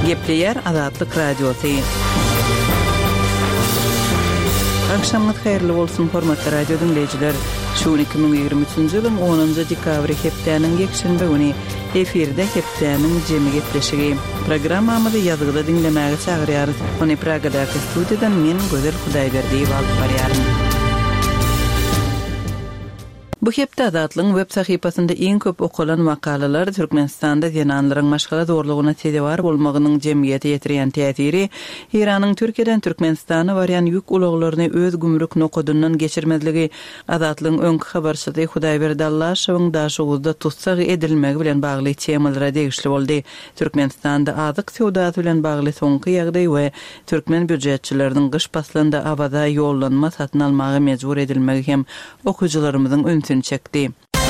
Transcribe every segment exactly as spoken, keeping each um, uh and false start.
Gepleyer Azatlyk Radiosu. Akşamlyk hayrly bolsun hormatly radio dinleyijiler. Şu iki ming ýygrimi üçinji ýylyň onunjy dekabry hepdeniň ýekşembe güni efirde hepdeniň jemi gepleşigi. Programmamyzy ýazgyda dinlemäge çagyrýar. Ony Pragadaky studiýadan men Gözel Hudaýberdiýew alyp barýarym. Bu hepde Azatlyň web sahypasynda iň köp okulan makalalar Türkmenistanda zenanlaryň maşgala zorlugyna sebäp bolmagynyň jemgyýete ýetirýän täsiri, Iranyň Türkiýeden Türkmenistana barýan ýük ulaglaryny öz gümrük nokodundan geçirmezligi, Azatlyň öňkü habarçysy Hudaýberdi Allaşowyň daşuguzda tutsak edilmegi bilen bagly temalara degişli boldy. Türkmenistanda azyk sowdasy bilen bagly soňky ýagdaý we türkmen büdjetçileriniň gyş paslanda abada ýollanma satyn almagy mejbur edilmegi hem okuwçylarymyzyň öňsüne çekdi.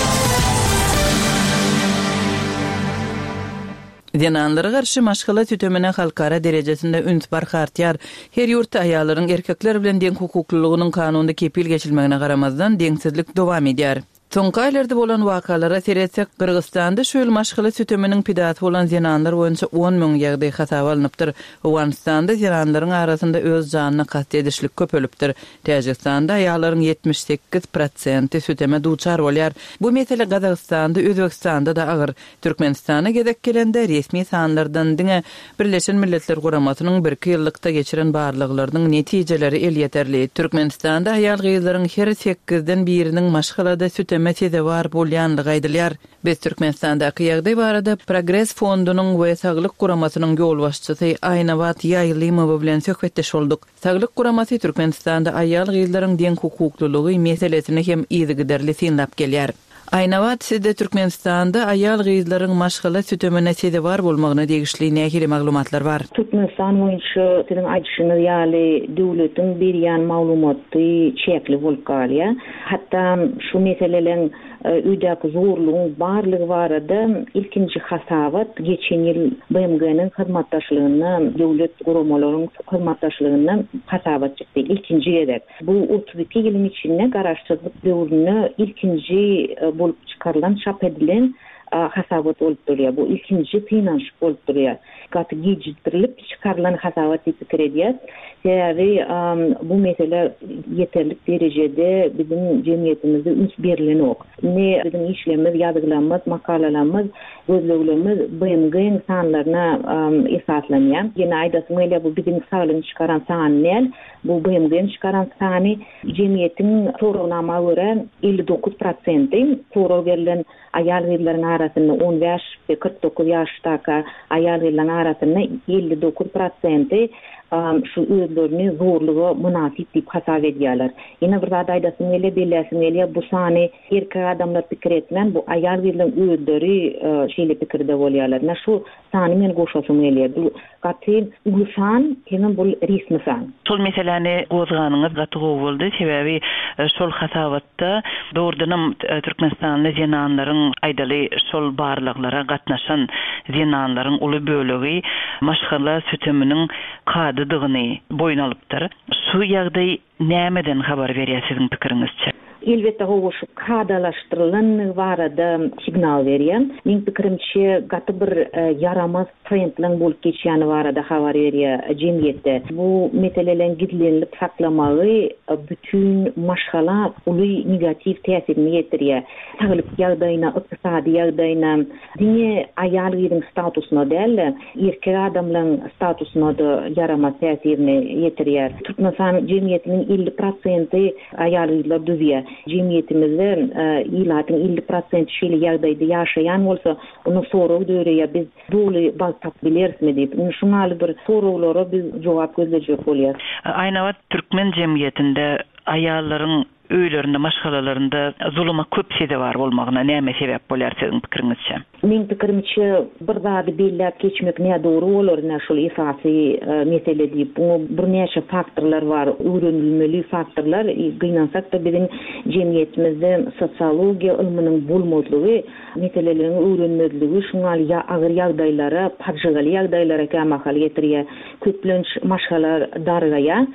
Zenanlara garşy maşgala tütemine halkara derejesinde üns barkartyar. Her ýurtda aýallaryň erkekler bilen deň hukuklylygynyň kanunda kepil geçilmegine garamazdan deňsizlik dowam edýär. Soňky aýlarda bolan wakalara seretsek, Kyrgyzstanda şöyle maşgala tüteminiň pidaty bolan zenanlar boýunça on müň ýagdaý hasaba alınıpdyr. Owganistanda zenanlaryň arasynda öz janyny kast edişlik köpelipdir. Täjikistanda aýallaryň ýetmiş sekiz prosenti süteme duçar bolýar. Bu mesele Gazagystanda, Özbekistanda da agyr. Türkmenistana gedek gelende resmi sanlardan diňe Birleşen Milletler Guramatynyň bir ýyllykda geçiren barlyklarynyň netijeleri el ýeterli. Türkmenistanda aýal gyzlaryň her sekizden biriniň maşgalada süteme mesele var bolýanlygy aýdylýar. Biz Türkmenistanda ýagdaý barada Progress fondunyň we Saglyk Guramatynyň ýol başçysy Aynawat Ýaýlymow bilen söhbetdeş bolduk. Saglyk Guramasy Türkmenistanda aýal gyzlaryň deň hukuklylygy meselesini hem ýygyderli synlap gelýär. Aynawat, sizde Türkmenistanda aýal gyzlaryň maşgala sütemine sebäp var bolmagyna degişli nähili maglumatlar bar? Türkmenistan boýunça sizin aýdyşyňyz ýaly döwletiň berýän maglumaty çekli bolup galýar. Hatda şu meselelerin üýdäki zorlugyň barlygy barada ilkinji hasabat geçen ýyl B M G'niň hyzmatdaşlygyna, döwlet guramalarynyň hyzmatdaşlygyna hasabat çykdy. İlkinji edek. Bu otuz iki ýylyň içinde garaşdyrdyk döwrüne ilkinji bolup çıkarılan, çap edilen hasabat olup durýar. Bu ikinci finans olup durýar. Gaty gecikdirilip çıkarılan hasabat diýip edýär. Sebäbi bu mesele yeterlik derejede bizim jemgyýetimizde üns berilen ok. Ne bizim işlemimiz, ýazgylarymyz, makalalarymyz, gözleglerimiz B M G sanlaryna esaslanýar. Ýene aýdasyň ele bu bizim saglygyny çıkaran san näl? Bu B M G'ni çıkaran sany jemgyýetiň sorawnama görä elli dokuz prosenti soraw berilen aýal gyzlaryň arasynda on beş we kırk dokuz ýaşdaky aýal gyzlaryň arasynda elli dokuz prosenti şu özlerini zorluğa münasip diýip hasap edýärler. Ýene bir zat aýdasyň ele belläsiň ele bu sany erkek adamlar pikir etmän, bu aýal gyzlaryň özleri şeýle pikirde bolýarlar. Na şu sany men goşasyň ele. Bu gaty ulysan hem bu resmi san. Şol meseleni gozganyňyz gaty boldy, sebäbi şol hasabatda dogrudan Türkmenistanda zenanlaryň aýdaly şol barlyklara gatnaşan zenanlaryň uly bölegi maşgala süteminiň kadydygyny boyun alypdyr. Şu ýagdaý nämeden habar berýär siziň pikiriňizçe? Elbette hoşup kadalaştırılan barada signal berýär. Meň pikirimçe gaty bir yaramaz trendleň bolup geçýäni barada habar berýär jemgyýetde. Bu meselelerin gidlenip saklamagy bütün maşgala uly negativ täsirini ýetirýär. Saglyk ýagdaýyna, ykdysady ýagdaýyna, diňe aýal gyzyň statusyna däl, erkek adamlaryň statusyna da yaramaz täsirini ýetirýär. Türkmenistan jemgyýetiniň elli prosenti aýal gyzlar düzýär. Jemgyýetimizde ýylatyň elli prosenti şeýle ýagdaýda ýaşaýan bolsa, onu soraw döwreye biz doly bal tap bilersmi diýip, şunaly bir sorawlara biz jogap gözlejek bolýar. Aynawat Türkmen jemgyýetinde aýallaryň öýlerinde, maşgalalarynda zuluma köp sebäp bar bolmagyna näme sebäp bolýar siziň pikiriňizçe? Meň pikirimçe bir zady belläp geçmek näme dogry bolar, näme şol esasy mesele diýip, bu bir näçe faktorlar bar, öwrenilmeli faktorlar. Gynansak da biziň jemgyýetimizde sosiologiýa ilminiň bolmadlygy, meselelerin öwrenilmezligi, şuňaly agyr ýagdaýlara, parjaly ýagdaýlara kämahal ýetirýär. Köplenç maşgalar dargaýar.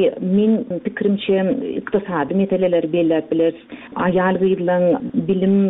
Men pikirimçe ykdysady meseleler belläp biler, aýal gyzlaryň bilim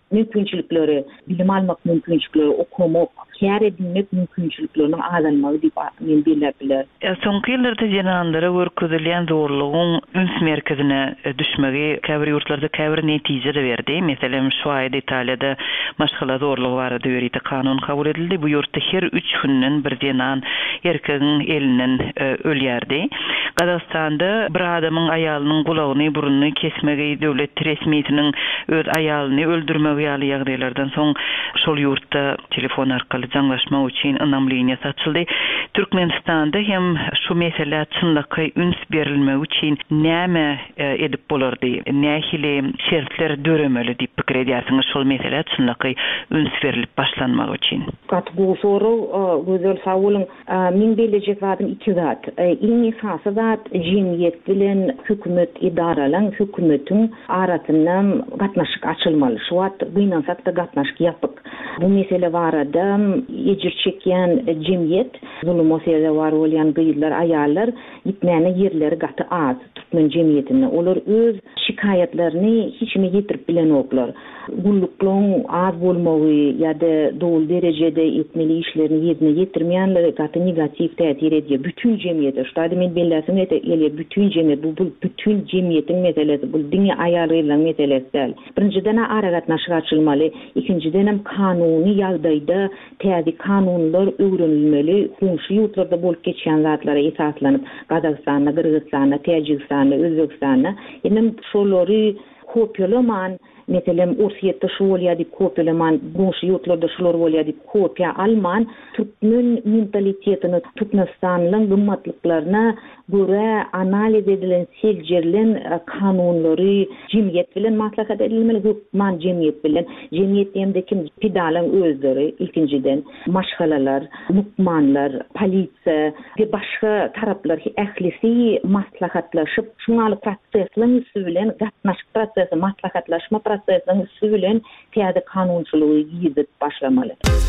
mümkünçilikleri, bilim almak mümkünçilikleri, okumak, kâr edinmek mümkünçiliklerinin azalmagy diýip men bilerler. Soňky ýyllarda jenanlara görkezilýän zorlugyň üns merkezine düşmegi käbir ýurtlarda käbir netije de berdi. Meselem şu aýda Italiýada maşgala zorlugy bar diýerdi, kanun kabul edildi. Bu ýurtda her üç günden bir jenan erkegiň elinden ölýärdi. Gazakstanda bir adamyň aýalynyň gulagyny, burunyny kesmegi döwlet resmiýetiniň öz aýalyny öldürmegi ýaly ýagdaýlardan soň şol ýurtda telefon arkaly jaňlaşmak üçin ynam liniýasy açyldy. Türkmenistanda hem şu mesele çynlyky üns berilmegi üçin näme edip bolardy? Nähili şertler döremeli diýip pikir edýärsiňiz şol mesele çynlyky üns berilip başlanmak üçin? Gat bu soru gözel sawulyň men biljek wadym iki zat. Iň esasy zat jemgyýet bilen hökümet idaralaryň hökümetiň arasyndan gatnaşyk açylmaly. Şu wagt gynansak da gatnaşyk ýapyk. Bu mesele barada ejir çekýän jemgyýet, zulüm mesele bar bolýan gyýylar, aýallar gitmäne ýerleri gaty az. Türkmen jemgyýetinde olar öz şikayetlerini hiçme getirip bilen oklar. Gullukluň az bolmagy ýa-da dol derejede etmeli işlerini ýerine ýetirmeýänler gaty negativ täsir edýär bütün jemgyýete. Şuňda men belläsim ete ele bütün jemgyýet bu bütün jemgyýetiň meselesi, bu diňe aýarlaryň meselesi däl. Birinciden ara gatnaşyk açylmaly, ikinciden hem kanuny ýagdaýda täze kanunlar öwrenilmeli. Şu ýurtlarda bolup geçýän zatlara esaslanyp Gazakstanda, Kyrgyzstanda, Täjikstanda, Özbekistanda inem şolary kopyalaman, meselem Ursiýetde şu bolýar diýip kopyalaman, bu ýurtlarda şolar bolýar diýip kopya alman, Türkmen mentalitetini, Türkmenistanlyň gymmatlyklaryna göre analiz edilen seljerlen kanunlary jemgyýet bilen maslahat edilmeli, hukman jemgyýet bilen, jemgyýetdeki pidalaň özleri, ikinciden maşgalalar, hukmanlar, polisiýa we başga taraplar ählisi maslahatlaşyp, şuňaly prosesleň bilen gatnaşyk prosesi, maslahatlaşma prosesleň bilen täze kanunçylygy ýyzyp başlamaly.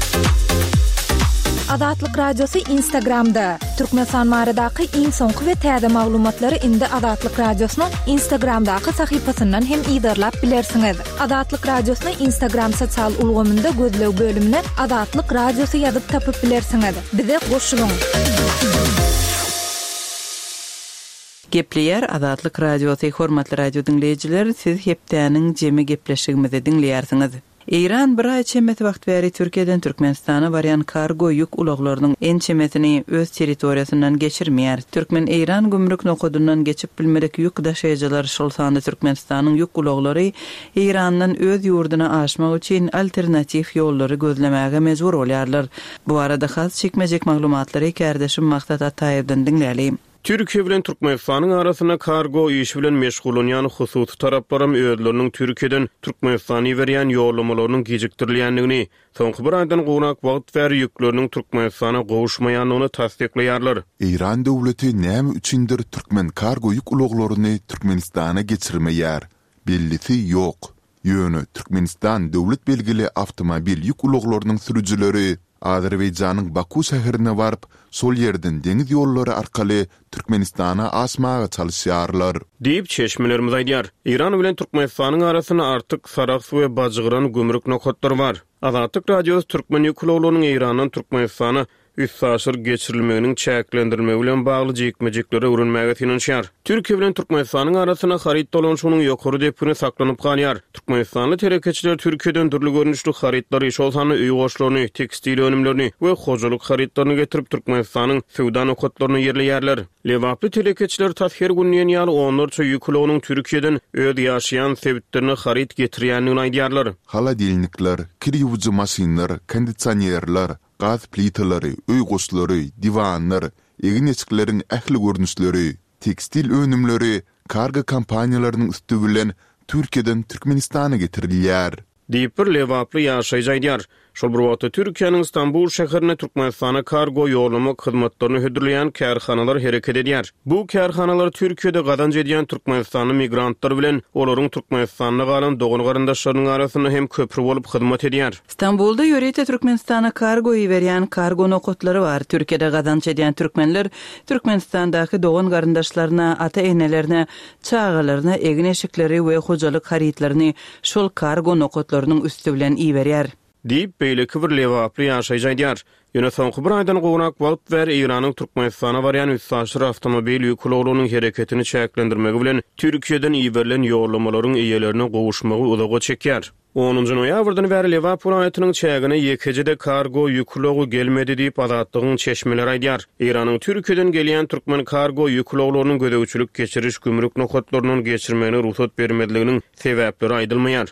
Adatlyk radiosu Instagramda. Türkmenistan baradaky iň soňky we täze maglumatlary indi Adatlyk radiosynyň Instagramdaky sahypasyndan hem ýygyrlap bilersiňiz. Adatlyk radiosyny Instagram sosial ulgamynda gözlew bölümine Adatlyk radiosu ýazyp tapyp bilersiňiz. Bize goşulyň. Gepleýär Adatlyk radiosu hormatly radio dinleýijiler, siz hepdäniň jemi gepleşigimizi dinleýärsiňiz. İran bir ay çemet wagt beri Türkiýeden Türkmenistana barýan kargo ýük ulaglarynyň en çemetini öz territoriýasyndan geçirmeýär. Türkmen İran gümrük nokodundan geçip bilmerek ýük daşaýjylar şol sanda Türkmenistanyň ýük ulaglary İrandan öz ýurduna aşmak üçin alternativ ýollary gözlemäge mejbur bolýarlar. Bu arada has çekmejek maglumatlary kärdeşim Maksat Ataýewden dinläýär. Türkiýe bilen Türkmenistanyň arasyna kargo işi bilen meşgul bolýan hususy taraplarym öýdleriniň Türkiýeden Türkmenistana berýän ýollamalarynyň gejikdirilýändigini, soňky bir aýdan gowrak wagt bäri ýükleriniň Türkmenistana gowuşmaýanyny tasdikleýärler. İran döwleti näme üçindir Türkmen kargo ýük ulaglaryny Türkmenistana geçirmeýär? Bellisi ýok. Ýöne Türkmenistan döwlet belgili awtomobil ýük ulaglarynyň sürüjileri Azerbaýjanyň Baku şäherine barıp, sol ýerden deňiz ýollary arkaly Türkmenistana asmaga çalyşýarlar. Diýip çeşmelerimiz aýdýar. İran bilen Türkmenistanyň arasyna artyk Saraq we Bajygyran gümrük nokotlary bar. Adatlyk radiosu Türkmen ýükluglarynyň İrandan Türkmenistana üç aşyr geçirilmeginiň çäklendirilmegi bilen bagly jekmejekleri öwrenmäge tinanşýar. Türkiýe bilen Türkmenistanyň arasyna haryt dolanşygynyň ýokary depini saklanyp galýar. Türkmenistanly terekeçiler Türkiýeden türlü görnüşli harytlary, şol sany öý goşlaryny, tekstil önümlerini we hojalyk harytlaryny getirip Türkmenistanyň sowda nokotlaryny ýerleýärler. Lewaply terekeçiler tasher günniň ýaly onlarça ýükluglaryň Türkiýeden öz ýaşaýan sebitlerini haryt getirýändigini aýdýarlar. Haladilnikler, kirýüwji maşinlar, kondisionerler, gaz plitaları, öý goşlary, diwanlar, egin eçiklerin ähli görnüşleri, tekstil önümleri, kargo kampaniýalarynyň üstü bilen Türkiýeden Türkmenistana getirilýär. Diýip bir lewaply ýaşaýjy aýdýar. Şol bir wagtda Türkiýanyň Istanbul şäherine Türkmenistana kargo ýollama hyzmatlaryny hödürleýän kärhanalar hereket edýär. Bu kärhanalar Türkiýede gazanç edýän Türkmenistanyň migrantlar bilen olaryň Türkmenistanda galan dogun garandaşlarynyň arasyna hem köprü bolup hyzmat edýär. İstanbulda ýörete Türkmenistana kargo berýän kargo nokotlary bar. Türkiýede gazanç edýän türkmenler Türkmenistandaky dogun garandaşlaryna, ata-enelerine, çağalaryna egin eşikleri we hojalyk harytlaryny şol kargo nokotlaryna dostlarynyň üstü bilen iýberýär. Diýip beýleki bir lewaply ýaşaýjadýar. Ýöne soňky bir aýdan gowrak bolup ber Iranyň Türkmenistana barýan üstsaşyr awtomobil ýükluglugynyň hereketini çäklendirmegi bilen Türkiýeden iýberilen ýollamalaryň eýelerine gowuşmagy udaga çekýär. onuncu noýabrdan bäri lewap vilayatynyň çägine ýekejede kargo ýüklugy gelmedi diýip azatlygyň çeşmeleri aýdýar. Iranyň Türkiýeden gelýän türkmen kargo ýükluglarynyň gödäwçilik geçiriş gümrük nokatlarynyň geçirmegine ruhsat bermediliginiň sebäpleri aýdylmaýar.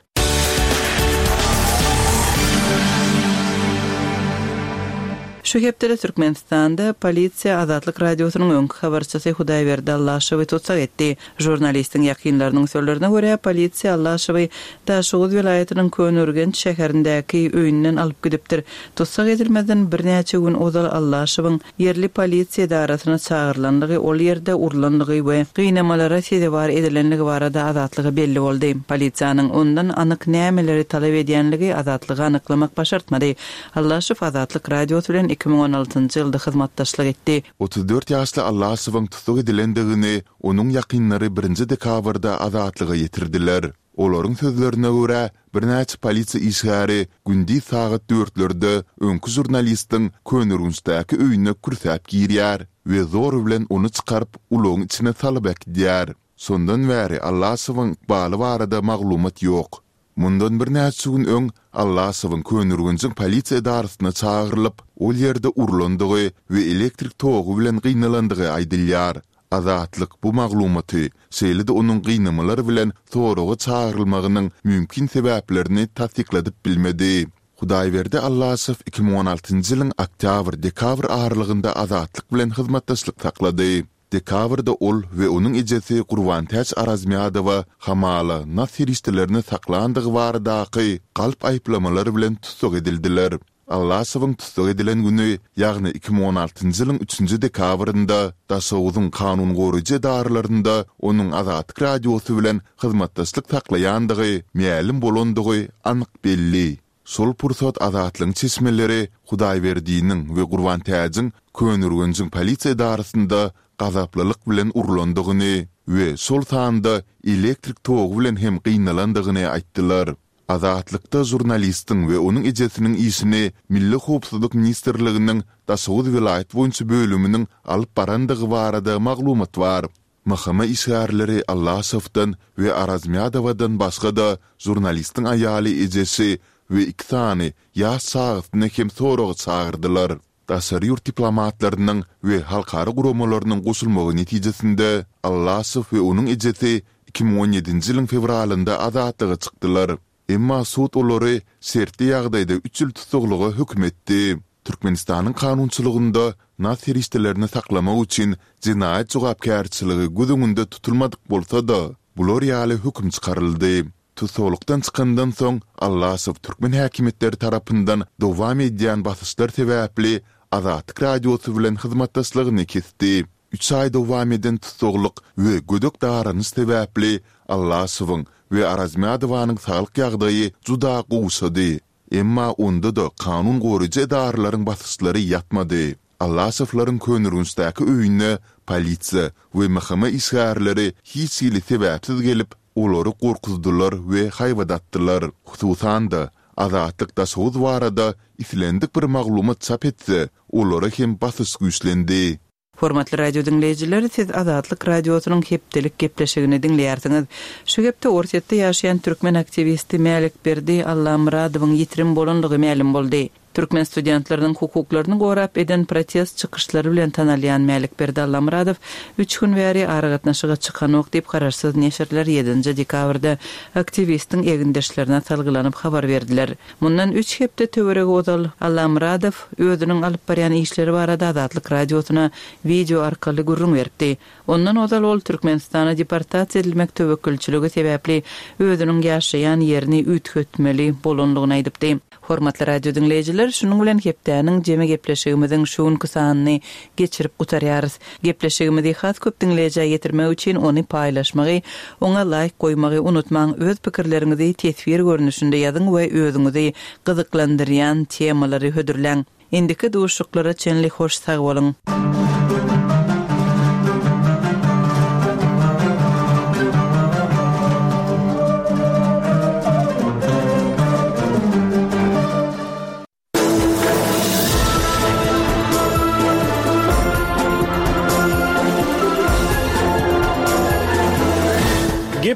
Şu hepdere Türkmenistanda polisiýa Azatlyk radiosynyň öňkü habarçysy Hudaýberdi Allaşowy tutsak etdi. Jurnalistiň ýakynlarynyň sözlerine görä, polisiýa Allaşowy Daşoğuz vilayatynyň Könürgen şäherindäki öýünden alyp gidipdir. Tutsak edilmeden bir näçe gün ozal Allaşowyň yerli polisiýa darasyna çağırlandygy, ol ýerde urlandygy we gynamalara sebäp edilenligi barada azatlygy belli boldy. Polisiýanyň ondan anyk nämeleri talap edýänligi azatlygy anyklamak başartmady. Allaşow Azatlyk radiosy bilen iki bin on altyncy ýylda hyzmatdaşlyk etdi. otuz dört ýaşly Allasowyň tutsak edilendigini onuň ýakynlary birinji dekabrda azatlyga ýetirdiler. Olaryň sözlerine görä, bir näçe polisiýa işgäri gündi saat dörtlerde öňkü jurnalistiň Könürgünçdäki öýüne kürsäp girýär we zor bilen onu çykaryp ulagyň içine salyp ekdýär. Sondan bäri Allasowyň baly barada maglumat ýok. Mundan bir näçe gün öň Allasowyň Könürgünçiň polisiýa darasyna çağırlyp, ol ýerde urlandygy we elektrik togy bilen gynnalandygy aýdylýar. Azatlyk bu maglumaty şeýle-de onuň gynamalary bilen soraga çağırylmagynyň mümkin sebäplerini tasdikladyp bilmedi. Hudaýberdi Allasow iki bin on altyncy ýylyň oktyabr-dekabr aralygynda Azatlyk bilen hyzmatdaşlyk taklady. Dekabrda ol we onuň ejesi Gurbantaç Arazmiadowa hamala nasir işlerini saklandygy baradaky galp aýplamalary bilen tutsak edildiler. Allasowyň tutsak edilen güni, ýagny iki bin on altyncy ýylyň üçünji dekabrynda Daşoğuzyň kanun goruja daralarynda onuň Azatlyk radiosy bilen hyzmatdaşlyk taklaýandygy, mälim bolandygy anyk belli. Sol pursat Azatlyň çeşmeleri Hudaýberdiňiň we Gurbantaçyň Könürgünçiň polisiýa darasynda gazaplalyk bilen urlandygyny we sol sanda elektrik togy bilen hem gynnalandygyny aýtdylar. Azatlykda jurnalistiň we onuň ejesiniň işini Milli Howpsuzlyk Ministrliginiň Daşoğuz vilayat boýunça bölüminiň alyp barandygy barada maglumat bar. Mahkama işgärleri Allasowdan we Arazmiadowadan başga da jurnalistiň aýaly ejesi we iki tane ýaş sagatny hem soraga çağırdylar. Daşary ýurt diplomatlarynyň we halkara guramalarynyň goşulmagy netijesinde Allasow we onuň ejesi iki bin on ýedinji ýylyň fevralynda azatlyga çykdylar. Emma sud olary sertli ýagdaýda üç ýyl tutukluga hükm etdi. Türkmenistanyň kanunçylygynda nasir işlerini saklamak üçin jinaýat jogapkärçiligi gözüňünde tutulmadyk bolsa-da, bular ýaly hükm çykaryldy. Tutuklukdan çykandan soň Allasow türkmen häkimetleri tarapyndan dowam edýän basyşlar sebäpli Azatlyk radiosy bilen hyzmatdaşlygyny kesdi. üç ay dowam eden tutukluk we gödök daranyş sebäpli Allasowyň we Arazmiadowanyň saglyk ýagdaýy juda gowşady. Emma onda da kanun goruja edaralaryň basyşlary ýatmady. Allasowlaryň Könürgünçdäki öýüne polisiýa we mahkama işgärleri hiç ýyly sebäpsiz gelip olary gorkuzdylar we haýwadatdylar. Hususan da Azatlyk Daşoğuz barada islendik bir maglumat çap etse, olary hem basyş güýçlendi. Hormatly radio dinleyijiler, siz Azatlyk radiosynyň hepdelik gepleşigini dinleýärsiňiz. Şu gepde ortatda ýaşaýan türkmen aktivisti Mälikberdi Allamuradowyň ýitirim bolandygy ma'lum boldy. Türkmen studentlarynyň hukuklaryny gorap eden protest çykyşlary bilen tanalýan Mälikberdi Allamuradow üç gün bäri aragatnaşyga çykanok diýip kararsyz neşirler ýedinji dekabrda aktivistiň egindeşlerine salgylanyp habar berdiler. Mundan üç hepde töwereg ozal Allamuradow özüniň alyp barýan işleri barada Azatlyk radiosyna video arkaly gurrun berdi. Ondan ozal ol Türkmenistana deportasiýa edilmek töwekkelçiligi sebäpli özüniň ýaşaýan ýerini ütgetmeli bolanlygyny aýdypdy. Hormatly radio dinleyijiler, şunuň bilen hepdäniň jeme gepleşigimiziň şuň kysanyny geçirip gutarýarys. Gepleşigimizi has köp dinleýijä ýetirmek üçin ony paýlaşmagy, oňa like goýmagy unutmaň. Öz pikirleriňizi tesvir görnüşinde ýazyň we özüňizi gyzyklandyrýan temalary hödürläň. Indiki duşuklara çenli hoş sag bolun.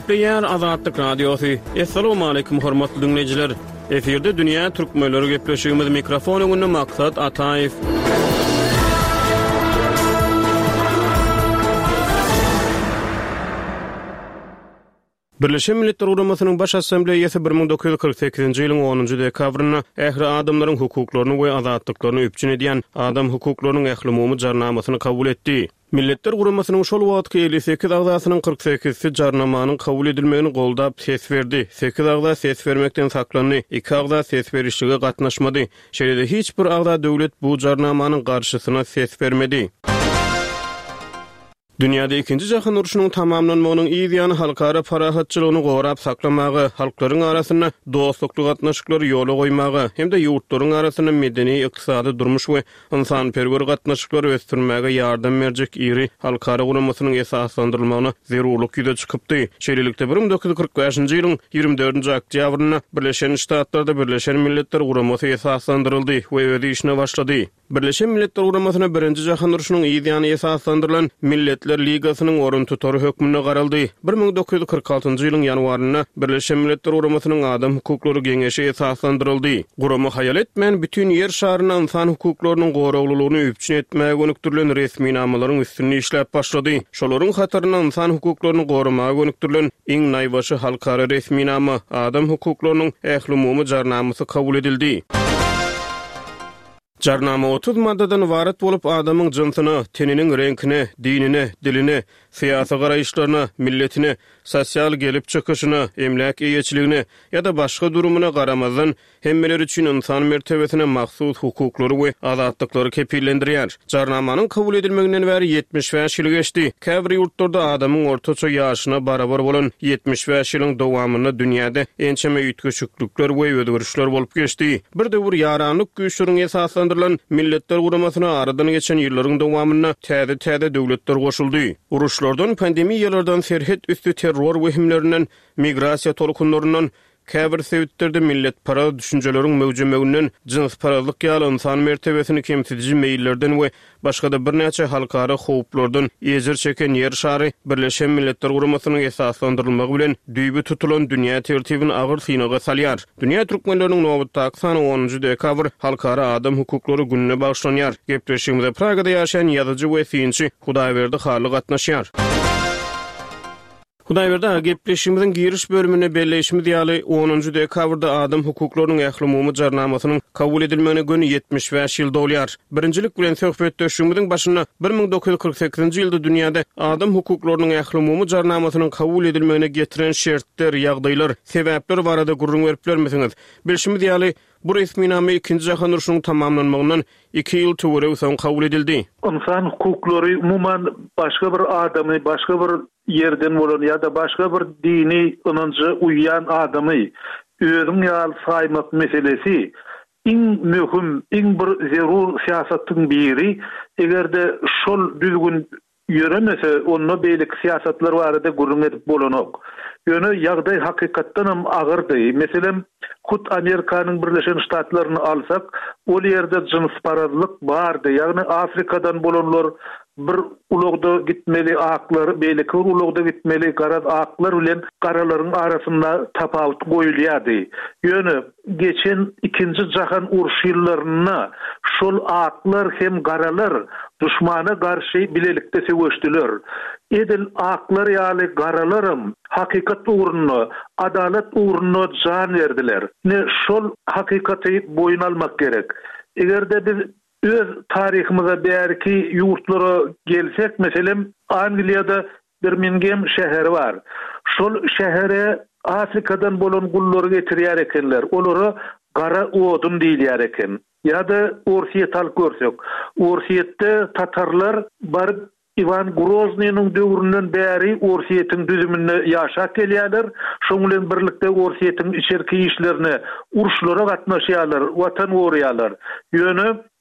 Gepleýär Azatlyk Radiosu. Assalamu alaykum hormatly dinleyijiler. Eferde dünýä türkmenleri gepleşigimiz mikrofon öňünde maksat Ataýew. Birleşen Milletler Guramasynyň baş assambleýasy bir ming dokuz ýüz kırk sekizinji ýylyň onunjy dekabryna ähli adamlaryň hukuklaryny we azatlyklaryny üpçün edýän Adam hukuklarynyň ähli jarnamasyny kabul etdi. Milletler Guramasynyň şol wagtky elli sekiz agzasynyň kırk sekizsi jarnamanyň kabul edilmegini goldap ses berdi. sekiz agza ses bermekden saklandy, iki agza ses berişige gatnaşmady. Şeýle hiç bir agza döwlet bu jarnamanyň garşysyna ses bermedi. Dünyada ikinci Jahon uruşunyň tamamlanmagynyň ýa-da halkara parahatçylygyny gorap saklamagy, halklaryň arasyna dostlukly gatnaşyklary ýola goýmagy hem-de ýurtlaryň arasyna medeni, ykdysady durmuş we ynsanperwer gatnaşyklary ösdürmäge ýardam berjek iri halkara guramasynyň esaslandyrylmagyna zerurlyk ýüze çykypdy. Şeýlelikde bir ming dokuz ýüz kırk beşinji ýylyň ýygrimi dördünji oktýabryna Birleşen Ştatlarda Birleşen Milletler Guramasy esaslandyryldy we öz işine başlady. Birleşen Milletler Guramasyna birinji Jahon uruşunyň ýa-da esaslandyrylan Milletler Ligasynyň orun tutary hökmüne garaldy. bir ming dokuz ýüz kırk altynjy ýylyň ýanwaryna Birleşen Milletler Guramasynyň Adam hukuklary geňeşi esaslandyryldy. Gurama hayal etmän bütün ýer şaryna insan hukuklarynyň goraglylygyny üpçün etmäge gönükdirilen resmi namalaryň üstünde işläp başlady. Şolaryň hatyryna insan hukuklaryny goramaga gönükdirilen iň naýbaşy halkara resmi nama Adam hukuklarynyň ähli umumy jarnamasy kabul edildi. Jarnama otuz maddadan ibaret bolup adamyň jynsyny, teniniň reňkini, dinini, dilini, syýasy garaýşlaryny, milletini, sosial gelip çykyşyny, emlak eýeçiligini ýa-da başga durumuna garamazdan hemmeler üçin insan mertebesine mahsus hukuklary we azatlyklary kepillendirýär. Jarnamanyň kabul edilmeginden bäri yetmiş beş ýyl geçdi. Käbir ýurtlarda adamyň ortaça ýaşyna barabar bolan yetmiş beş ýylyň dowamyny dünýäde ençeme ýetgeşiklikler we özgörüşler bolup geçdi. Bir de bir ýaranlyk güýçleriň esaslandyrılan Milletler Guramasyna aradan geçen ýyllaryň dowamyna täze-täze döwletler goşuldy. Uruşlardan, pandemiýalardan, serhet üstü terror wehimlerinden, migrasiýa tolkunlaryndan, käbir sebäplerden millet para düşünjeleriň mewjudlygynyň jins paralyk ýaly insan mertebesini kemsitiji meýillerden we başga-da bir näçe halkara howplardan ýejer çeken ýer şary Birleşen Milletler Guramasynyň esaslandyrylmagy bilen düýbi tutulan dünýä tertibini agyr synaga salýar. Dünýä türkmenleriniň nowatdaky sany onunjy dekabr halkara adam hukuklary gününe bagşlanýar. Gepleşigimizde Pragada ýaşaýan ýazyjy we synçy Hudaýberdi Haly gatnaşýar. Hudaýberdi gepleşigimiziň giriş bölümine belleşimi diýaly onunjy dekabrda Adam hukuklarynyň ähli umumy jarnamasynyň kabul edilmegine göni yetmiş beş ýyl dolýar. Birinjilik bilen söhbetdeşigimiziň başyna bir ming dokuz ýüz kırk sekizinji ýylda dünýäde Adam hukuklarynyň ähli umumy jarnamasynyň kabul edilmegine getiren şertler, ýagdaýlar, sebäpler barada gurrun berip bermesiňiz. Bilşimi diýaly bu resmi nama ikinci Jahon uruşunyň tamamlanmagynyň iki ýyl töwereg soň kabul edildi. İnsan hukuklary umuman başga bir adamy, başga bir yerden bolan ýa-da başga bir dini ynanjy uýan adamy özüň ýaly saýmak meselesi iň möhüm, iň bir zerur siýasatyň biri. Egerde şol düzgün ýöremese, onda beýlik siýasatlar barada gurrun edip bolanok. Ýöne ýagdaý hakykatdan hem agyrdy. Meselem, Kut Amerikanyň Birleşen Ştatlaryny alsak, ol ýerde jynsparalyk bardy. Ýagny Afrikadan bolanlar bir ulugda gitmeli aklar, beýleki ulugda gitmeli garaz aklar bilen garalaryň arasynda tapawut goýulýardy. Ýöne geçen ikinci Jahon uruşy ýyllaryna şol aklar hem garalar düşmana garşy bilelikde söwüşdiler. Edil aklar ýaly garalarym hakykat uğruna, adalet uğruna can verdiler. Ne şol hakykaty boyun almak gerek. Egerde biz öz tarihimize bärki ýurtlara gelsek, meselem Angliýada Birmingham şäheri var. Şol şähere Afrikadan bolan gullary getirýär ekenler. Olary gara odun diýilýär eken. Ýa-da Orsiýet alyp görsek. Orsiýetde tatarlar bar Ivan Groznyň döwründen bäri Orsiýetiň düzüminde ýaşap gelýärler. Şoň bilen birlikde Orsiýetiň içerki işlerini uruşlara gatnaşýarlar, watan gorýarlar. Ýöne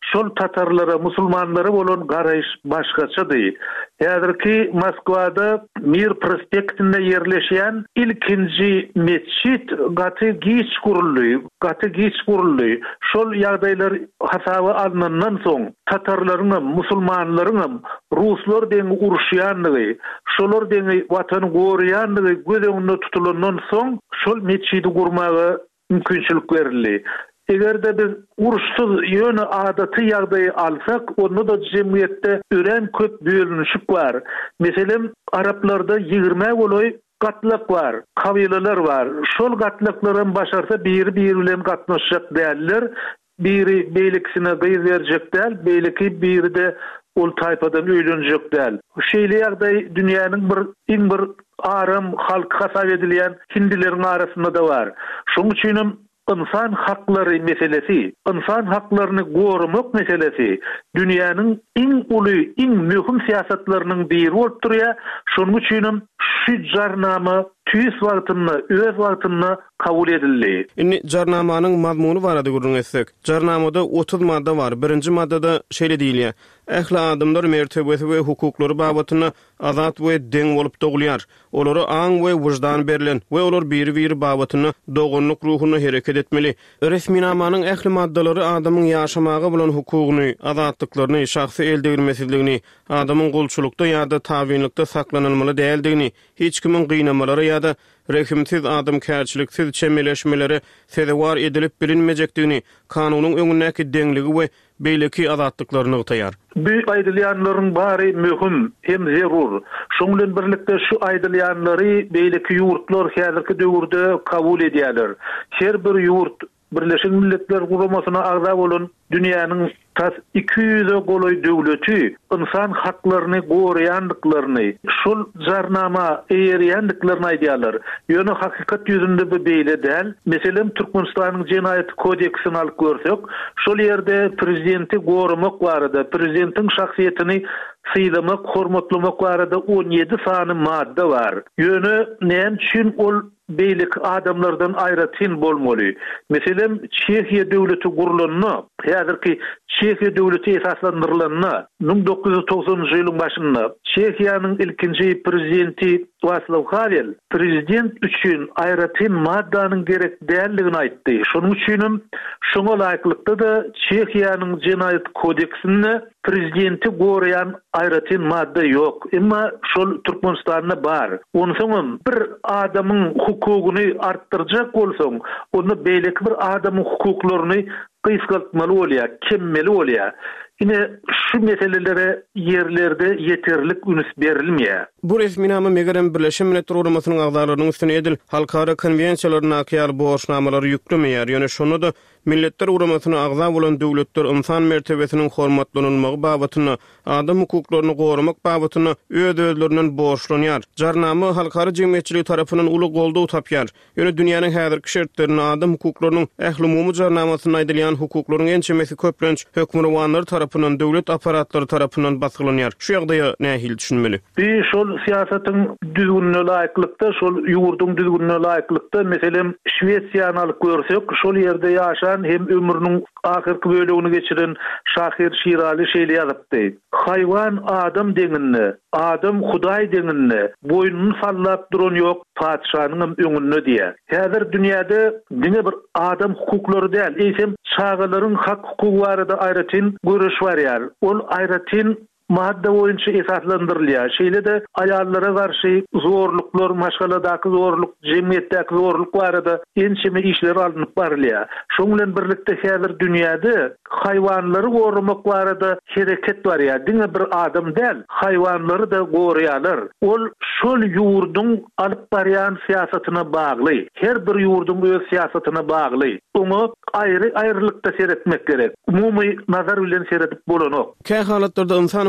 şol tatarlara, musulmanlara bolan garaýyş başgaçadyr. Häzirki Moskwada Mir prospektinde yerleşen ilkinji mescit gaty giç guruldy, gaty giç guruldy. Şol ýagdaýlar hasaby alnandan soň tatarlaryň, musulmanlaryň, ruslar deň uruşýanlygy, şolar deň watan goýýanlygy göz öňünde tutulandan soň şol mescidi gurmagy mümkinçilik berildi. Egerde biz uruşsuz ýöne adaty ýagdaýy alsak, onda da jemgyýetde ören köp bölünüşik bar. Meselem Araplarda ýygrima goloy gatlyk bar, kabilalar bar. Şol gatlyklaryň başarsa biri biri bilen gatnaşjak däller. Biri beýleksine gyz berjek däl, beýleki biri de ol taýpadan öýlenjek däl. Şeýle ýagdaý dünýäniň bir iň bir aram halky hasap edilýän hindileriň arasynda da bar. Şoň üçin insan haklary meselesi, insan haklaryny gorumak meselesi dünýäniň iň uly, iň möhüm siýasatlarynyň biri bolup durýar. Şonuň üçin şu jarnama tüýs wagtyny, öz wagtyny kabul edildi. Inni jarnamanyň mazmuny barada görüňetsek, jarnamada otuz madda bar. Birinji maddada şeýle diýilýär: ähli adamlar mertebesi we hukuklary babatyna azat we deň bolup dogulýar. Olary aň we wujdan berilen we olar biri-biri babatyna dogunluk ruhuny hereket etmeli. Resminamanyň ähli maddalary adamyň ýaşamagy bilen hukugyny, azatlyklaryny, şahsy eldigirmesizligini, adamyň gulçulukda ýa-da tabinlikde saklanylmaly däldigini, hiç kimin gynamaları ýa-da rekimsiz adam kärçiliksiz çemeleşmeleri sezewar edilip bilinmejekdigini, kanunyň öňündäki deňligi we beýleki azatlyklaryny gıtaýar. Bu aýdylýanlaryň bary möhüm hem zerur. Şoň bilen birlikde şu aýdylýanlary beýleki ýurtlar häzirki döwürde kabul edýärler. Her bir ýurt Birleşik Milletler Guramasyna agza bolan dünýäniň tas iki yüze goloy döwleti insan haklaryny goraýandyklaryny, şol jarnama eýerýändiklaryny aýdýarlar. Ýöne hakykat ýüzünde bu beýle däl. Meselem Türkmenistanyň jenaýat kodeksini alyp görsek, şol ýerde prezidenti goramak barada, prezidentiň şahsiýetini syýlamak, hormatlamak barada on ýedi sany madda bar. Ýöne näme üçin ol beýlik adamlardan aýratyn bolmaly. Meselem Çekiýa döwleti gurulanyny, häzirki Çekiýa döwleti esaslandyrylanyny bin dokuz yüz togsanyňjy ýylyň başynda Çekiýanyň ilkinji prezidenti Václav Havel prezident üçin aýratyn maddanyň gerek däldigini aýtdy. Şonuň üçin şoňa laýyklykda da Çekiýanyň jenaýat kodeksinde prezidenti goraýan aýratyn madda ýok. Emma şol Türkmenistanda bar. Onsoň bir adamyň hukugyny artdyrjak bolsaň, onda beýleki bir adamyň hukuklaryny kysgaltmaly bolýar, kemmeli bolýar. Yine şu meselelere yerlerde yeterlik ünüs berilmeýär. Bu resminama megerem Birleşen Milletler Guramasynyň agzalarynyň üstüne edil halkara konwensiýalaryna akyar borçnamalary ýüklemeýär. Ýöne şonu da Milletler Guramasyna agza bolan döwletler insan mertebesiniň hormatlanylmagy babatyna, adam hukuklaryny goramak babatyna öz özlerinden borçlanýar. Jarnama halkara jemgyýetçiligi tarapyndan uly goldaw tapýar. Ýöne dünýäniň häzirki şertlerini adam hukuklarynyň ähli umumy jarnamasyna aýdylýan hukuklaryň ençemesi köplenç hökümranlary tarapyndan döwlet aparatlary tarapyndan basgylanyar. Şu ýagdaýa nähil düşünmeli? Bir şol siýasatyň düzgünlüğine laýyklykda, şol ýurduň düzgünlüğine laýyklykda, meselem Şwetsiýany alyp görsek, şol ýerde ýaşan hem ömrüniň ahyrky bölegini geçiren Şahir Şirali şeýle ýazypdy. Haýwan adam deňinni, adam Hudaý deňinni boýnuny sallap duran ýok, padşanyň öňünde diýär. Häzir dünýäde diňe bir adam hukuklary däl, eýsem çağalaryň hak hukuky barada aýratyn görüş barýar. Ol aýratyn madda boýunça esaslandyrylýar. Şeýle de aýallara garşy zorluklar, maşgaladaky zorluk, jemgyýetdäki zorluk barada ençeme işler alınıp barylýar. Şoň bilen birlikde häzir dünýäde haýwanlary goramak barada hereket barýar. Diňe bir adam däl, haýwanlary da goraýarlar. Ol şol ýurduň alyp barýan siýasatyna bagly. Her bir ýurduň öz siýasatyna bagly. Onu aýry aýrylykda seretmek gerek. Umumy nazar bilen seretip bolanok. Kä halatlarda insan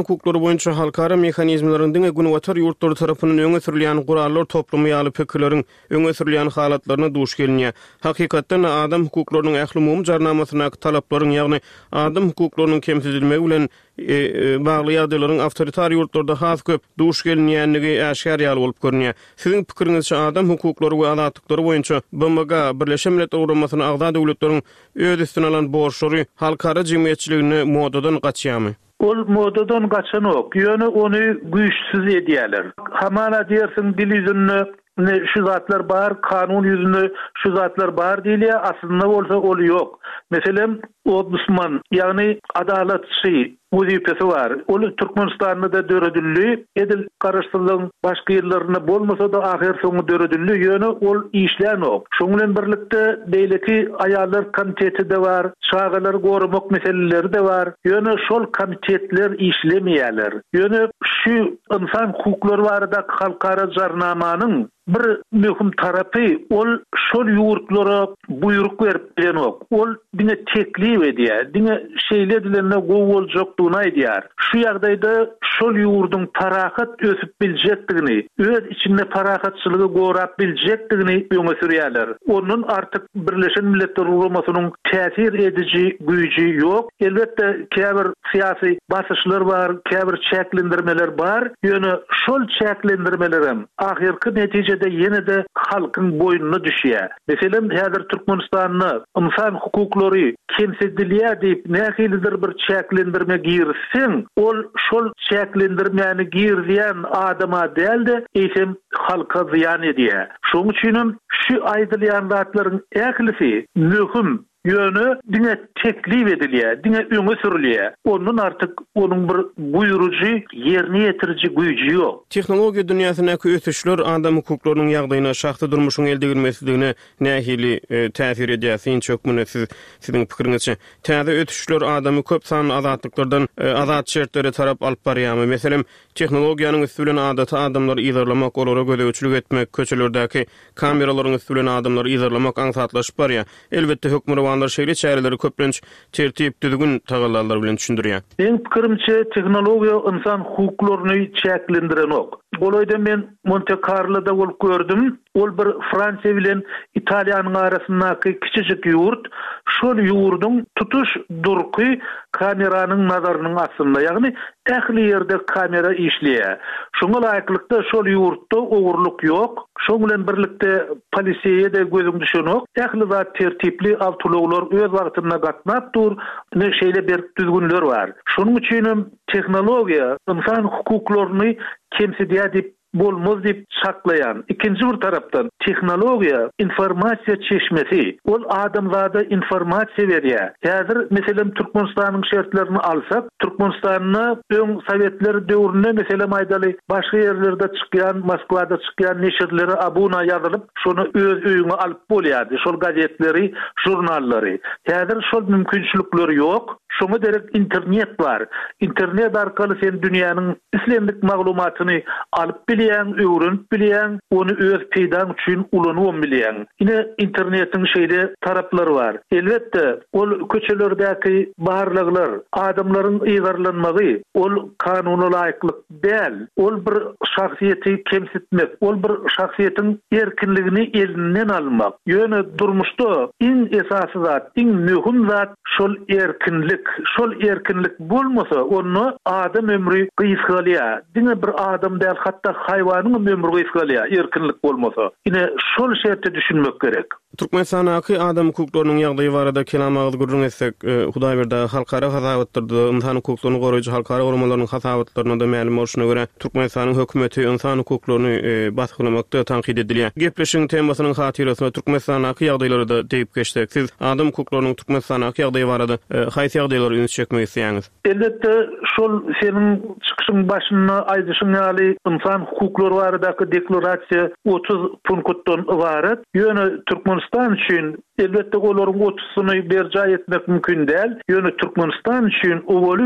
hukukları boýunça halkara mekanizmlaryň diňe günwatar ýurtları tarapyndan öňe sürilýän gurallar toplumy ýaly pikirleriň öňe sürilýän halatlaryna duş gelýär. Hakykatdan adam hukuklarynyň ähli umum jarnamasyna talaplaryň, ýagny adam hukuklarynyň kemsizilmegi bilen e, e, bagly ýagdaýlaryň awtoritar ýurtlarda has köp duş gelýänligi äşkar ýaly bolup görünýär. Siziň pikiriňizçe adam hukuklary we azatlyklary boýunça B M G Birleşen Milletler Ugrumasyna agza döwletleriň öz üstüne alan borçlary halkara jemgyýetçiligini modadan gaçýarmy? Ol modadan gaçan ok. Ýöne ony güýçsiz edýärler. Hamala diýersiň dil ýüzünde ne şu zatlar bar, kanun yüzünde şu zatlar bar diýilýär, aslında bolsa ol ýok. Meselem ombudsman, ýagny adalatçy wezipesi var. Ol Türkmenistanda da döredildi. Edil garaşsyzlygyň başga ýerlerinde bolmasa da ahir soňy döredildi. Ýöne ol işlän ok. Şoň bilen birlikde beýleki aýallar komiteti de var, çağalar gorumak meseleleri de var. Ýöne şol komitetler işlemýärler. Ýöne şu insan hukuklary barada halkara jarnamanyň bir möhüm tarapy ol şol ýurtlara buyruk berip bilen ok. Ol diňe teklip edýär, diňe şeýle dilenle gowy boljak aýdýar. Şu ýagdaýda şol ýurduň parahat ösüp biljekdigini, öz içinde parahatçylygy gorap biljekdigini öňe sürýärler. Onun artık Birleşen Milletler Ugrumasynyň täsir edici güýji ýok. Elbetde käbir syýasy basyşlar bar, käbir çäklendirmeler bar. Ýöne şol çäklendirmelerim ahirki netijede ýene de halkyň boýnuna düşýär. Meselem häzir Türkmenistanyň insan hukuklary kemsizilýär diýip nähilidir bir çäklendirme girsin, ol şol çäklendirmeni girýän adama däldi, eýsem halka ziyan edýär. Şoň üçin şu aýdylýan zatlaryň ählisi möhüm ýöne diňe teklip edilýär, diňe öňe sürilýär. Onun artık onun bir buyurucu, ýerine ýetiriji güýji ýok. Tehnologiýa dünýäsindäki ötüşler adam hukuklarynyň ýagdaýyna şahsy durmuşyň elde girmesligine nähili e, täsir edýär. Çökmüne siz siziň pikiriňizçe täze ötüşler adamy köp sanly azatlyklardan e, azat şertlere tarap alyp barýarmy? Meselem tehnologiýanyň üstünden adaty adamlary ýazarlamak, olara gödäwçilik etmek, köçelerdäki kameralaryň üstünden adamlary ýazarlamak aňsatlaşyp barýar. Elbetde hökümler şeýle çäreleri köplenç tertip düzgün tagalarlar bilen düşündirýär. Benim pikirimçe tehnologiýa insan hukuklaryny çäklendiren ok. Bolaýda men Monte Carlo'da bolup gördüm. Ol bir Fransiýa bilen Italiýanyň arasyndaky kiçijik ýurt, şol ýurduň tutuş durky kameranyň nazaranyň astynda, ýagny ähli ýerde kamera işleýär. Şoňa laýyklykda şol ýurtda ogurluk ýok. Şoň bilen birlikde polisiýe de gözüň düşenok. Ähli zat tertipli awtologlar öz wagtynda gatnap dur, ne şeýle bir düzgünler bar. Şonuň üçin tehnologiýa insan hukuklaryny kemsidýär diýip bolmaz diýip saklayan. İkinci bir tarapdan tehnologiýa informasiýa çeşmesi. Ol adamzada informasiýa berýär. Häzir meselem Türkmenistanyň şertlerini alsak, Türkmenistanyň öň Sowetler döwründe meselem aýdaly başga ýerlerde çykýan, Moskwada çykýan neşirleri abuna ýazylyp, şonu öz öýüňe alyp bolýardy. Şol gazetleri, jurnallary. Häzir şol mümkinçilikleri ýok. Şoňa derek internet bar. Internet arkaly sen dünýäniň islendik maglumatyny alyp bilýän, öwrenip bilýän, ony öz peýdaň üçin ulanyp bilýän. Ine internetiň şeýle taraplary bar. Elbetde ol köçelerdäki barlyklar, adamlaryň ýazarlanmagy, ol kanuny laýyklyk däl. Ol bir şahsiýeti kemsitmek, ol bir şahsiýetiň erkinligini elinden almak. Ýöne durmuşda iň esasy zat, iň möhüm zat şol erkinlik. Şol erkinlik bolmasa onu adam ömrü gysgalýar. Diňe bir adam däl, hatda haýwanyň ömrü gysgalýar, erkinlik bolmasa. Ine şol şertde düşünmek gerek. Türkmenistanaky adam hukuklarynyň ýagdaýy barada kelam agyzy gurrun etsek, Hudaý berdi halkara hasabatlarda insan hukuklaryny goraýjy halkara ormanlarynyň hasabatlaryna da ma'lum bolşuna görä Türkmenistanyň hökümeti insan hukuklaryny e, baskılamakda tanqid edilýär. Gepleşiň temasynyň hatyrasynda Türkmenistanaky ýagdaýlary da diýip geçdik. Siz adam hukuklarynyň Türkmenistanaky ýagdaýy barada haýsy ýagdaýlary üns çekmek isleýäňiz? Elbetde şol senin çykyşyň başyna aýdyşyň ýaly insan hukuklary baradaky deklarasiýa otuz punktdan ibaret. Ýöne Türkmenistan üçin elbetde olaryň otuzyny berja etmek mümkin däl. Ýöne Türkmenistan üçin owaly bilen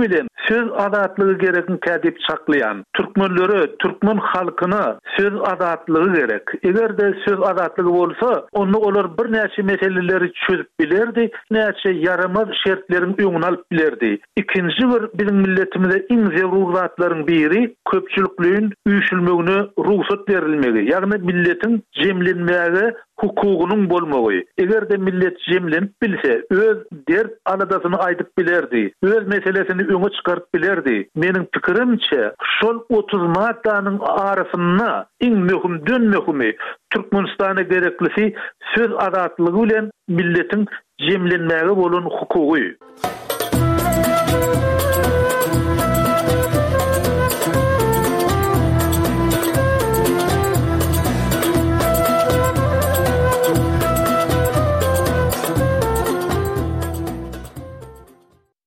söz azatlygy gerekli kädip çaklayan türkmenleri, türkmen halkyna söz azatlygy gerek. Egerde söz azatlygy bolsa, onu olar bir näçe meseleleri çözüp bilerdi, näçe yaramaz şertlerin öňüne alyp bilerdi. İkinji bir bizim milletimize iň zerurlatlaryň biri köpçüliklüğün üýşülmegine ruhsat berilmegi. Ýagny milletin jemlenmäge hukugunun bolmagy. Egerde millet jemlenip bilse, öz dert aladasyny aýdyp bilerdi. Öz meselesini öňe çykaryp bilerdi. Meniň pikirimçe, şol otuz maddanyň arasynda iň möhüm dönmekmi Türkmenistana gereklisi söz azatlygy bilen milletin jemlenmäge bolan hukugy.